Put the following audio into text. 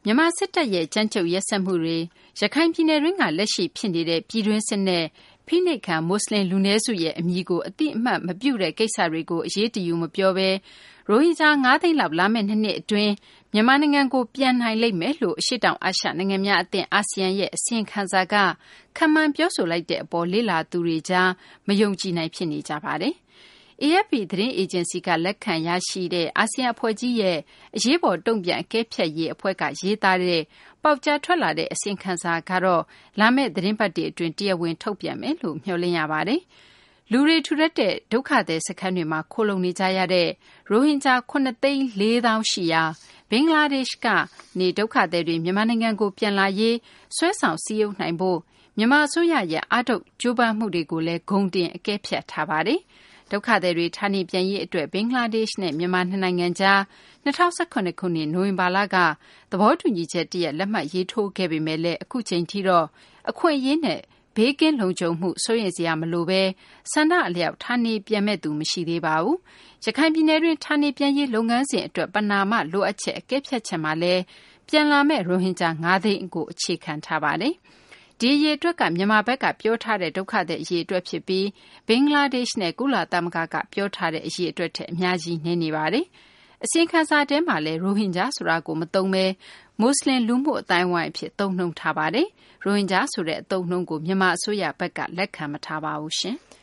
မြန်မာစစ်တပ်ရဲ့ကြမ်းကြုတ်ရက်စက်မှုတွေရခိုင်ပြည်နယ်တွင်းကလက်ရှိဖြစ်နေတဲ့ပြည်တွင်းစစ်နဲ့ဖိနှိပ်ခံမွတ်စလင်လူနည်းစုရဲ့အမည်ကိုအတိအမှတ်မပြုတဲ့ကိစ္စတွေကိုအရေးတယူမပြောဘဲရိုဟင်ဂျာ9သိန်းလောက်လာမယ့်2နှစ်အတွင်းမြန်မာနိုင်ငံကိုပြန်နိုင်လိမ့်မယ်လို့အရှေ့တောင်အာရှနိုင်ငံများအသင်းအာဆီယံရဲ့အစီရင်ခံစာကခန့်မှန်းပြောဆိုလိုက်တဲ့အပေါ်လေ့လာသူတွေကြားမယုံကြည်နိုင်ဖြစ်နေကြပါတယ်။ AFP သတင်းအေဂျင်စီကလက်ခံရရှိတဲ့အာဆီယံအဖွဲ့ကြီးရဲ့အရေးပေါ်တုံ့ပြန်အကဲဖြတ်ရေးအဖွဲ့ကရေးသားတဲ့ပေါက်ကြားထွက်လာတဲ့အစီရင်ခံစာကတော့လာမယ့်သတင်းပတ်တွေအတွင်းတရားဝင်ထုတ်ပြန်မယ်လို့မျှော်လင့်ရပါတယ်။လူတွေထူထပ်တဲ့ဒုက္ခသည်စခန်းတွေမှာခိုလှုံနေကြရတဲ့ရိုဟင်ဂျာ9,400,000ရှိရာဘင်္ဂလားဒေ့ရှ်ကနေဒုက္ခသည်တွေမြန်မာနိုင်ငံကိုပြန်လာရေးဆွဲဆောင်စည်းရုံးနိုင်ဖို့မြန်မာအစိုးရရဲ့အားထုတ်ကြိုးပမ်းမှုတွေကိုလည်းဂုဏ်တင်အကဲဖြတ်ထားပါတယ်။ဒုက္ခသည်တွေဌာနေပြန်ရေးအတွက်ဘင်္ဂလားဒေ့ရှ်နဲ့မြန်မာနှစ်နိုင်ငံကြား2018ခုနှစ်နိုဝင်ဘာလကသဘောတူညီချက်တရက်လက်မှတ်ရေးထိုးခဲ့ပေမဲ့လည်းအခုချိန်ထိတော့အခွင့်အရေးနဲ့ဘေးကင်းလုံခြုံမှုစိုးရိမ်စရာမလိုဘဲဆန္ဒအလျောက်ဌာနေပြန်မဲ့သူမရှိသေးပါဘူး။ရခိုင်ပြည်နယ်တွင်ဌာနေပြန်ရေးလုပ်ငန်းစဉ်အတွက်ပဏာမလိုအပ်ချက်အကဲဖြတ်ချက်မှာလည်းပြန်လာမဲ့ရိုဟင်ဂျာ9သိန်းကိုအခြေခံထားပါတယ်။ဒီအရေးအတွက်ကမြန်မာဘက်ကပြောထားတဲ့ဒုက္ခသည်အရေးအတွက်ဖြစ်ပြီးဘင်္ဂလားဒေ့ရှ်နဲ့ကုလသမဂ္ဂကပြောထားတဲ့အရေးအတွက်ထက်အများကြီးနည်းနေပါတယ်။အစီရင်ခံစာထဲမှာလည်းရိုဟင်ဂျာဆိုတာကိုမသုံးဘဲမွတ်စလင်လူမှုအတိုင်းအဝိုင်းအဖြစ်သုံးနှုန်းထားပါတယ်။ရိုဟင်ဂျာဆိုတဲ့အသုံးအနှုန်းကိုမြန်မာအစိုးရဘက်ကလက်ခံမထားပါဘူးရှင်။